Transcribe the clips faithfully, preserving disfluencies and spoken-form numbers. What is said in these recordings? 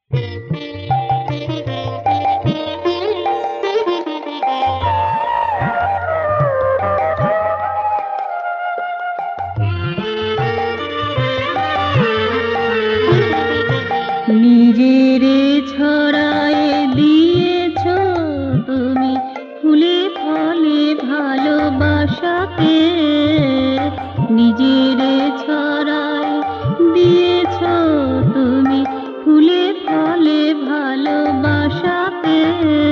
নিজেরে ছড়ায়ে দিয়েছ তুমি ফুলে ফলে ভালোবাসাকে, নিজেরে ছড়ায়ে দিয়েছ তুমি ফুলে ফলে ভালোবাসাকে।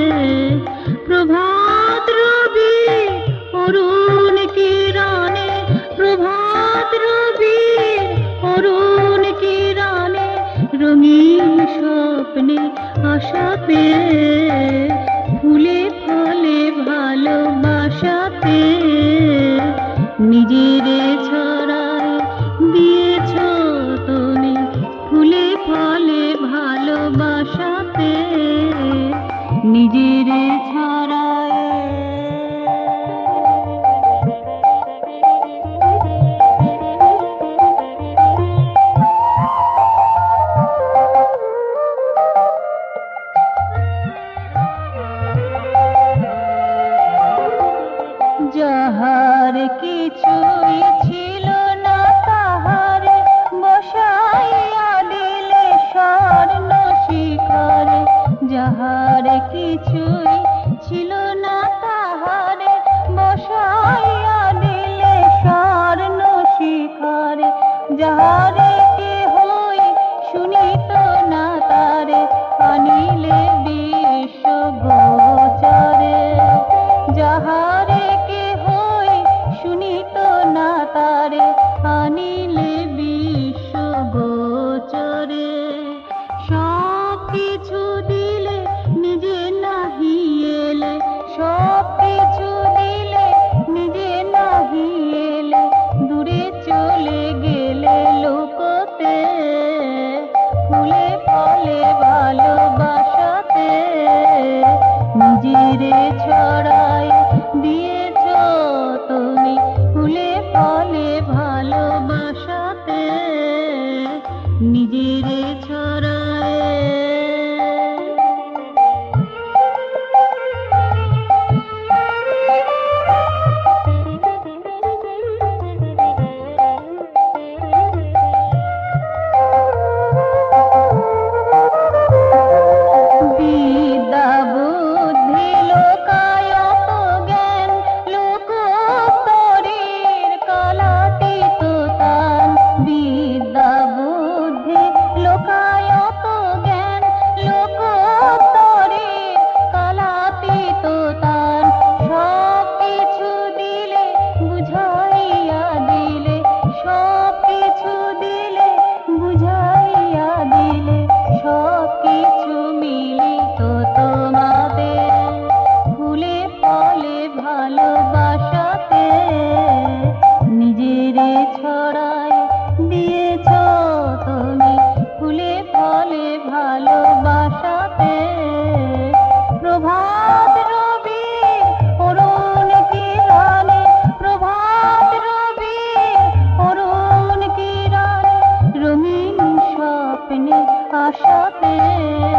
প্রভাত রবি অরুণ কিরণে, প্রভাত রবি অরুণ কিরণে রঙিন স্বপ্নে আশা পেয়ে ফুলে ফলে ভালোবাসাতে নিজেরে ছড়ায় দিয়েছ তুমি ফুলে ফলে ভালোবাসাতে নিজেরে ছড়ায়। যাহার কিছুই ছিল না তাহারে বসাইয়া দিলে স্বর্ণ শিখরে, যাহার কিছুই ছিল না তাহারে বসাইয়া দিলে স্বর্ণ শিখরে, যাহারে কেহই শুনিত না তারে আনিলে বিশ্ব গোচরে, যাহারে তারে আনিলে বিশ্ব গোচরে। সব কিছু দিলে নিজে নাহি এলে, সব কিছু দিলে নিজে নাহি এলে দূরে চলে গেলে লোকতে ফুলে ফলে ভালোবাসাতে নিজেরে ছড়ায় দিয়েছ তুমি ফুলে ফলে ভালোবাসাতে নিজেরে ছড়ায়। বিদ্যা বুদ্ধি লোকায়ত জ্ঞান লোকোত্তরের কালাতীত তান, বিদ্যা বুদ্ধি লোকায়ত জ্ঞান লোকোত্তরের কালাতীত তান। সব কিছু দিলে বুঝাইয়া দিলে, সব কিছু দিলে বুঝাইয়া দিলে সব কিছু মিলিত তোমাদের ফুলে ফলে ভালোবাসাতে নিজেরে ছড়ায় দিয়েছ তুমি ফুলে ফলে ভালোবাসাতে। প্রভাত রবি অরুণ কিরণে, প্রভাত রবি অরুণ কিরণে রঙিন স্বপ্নে আশাতে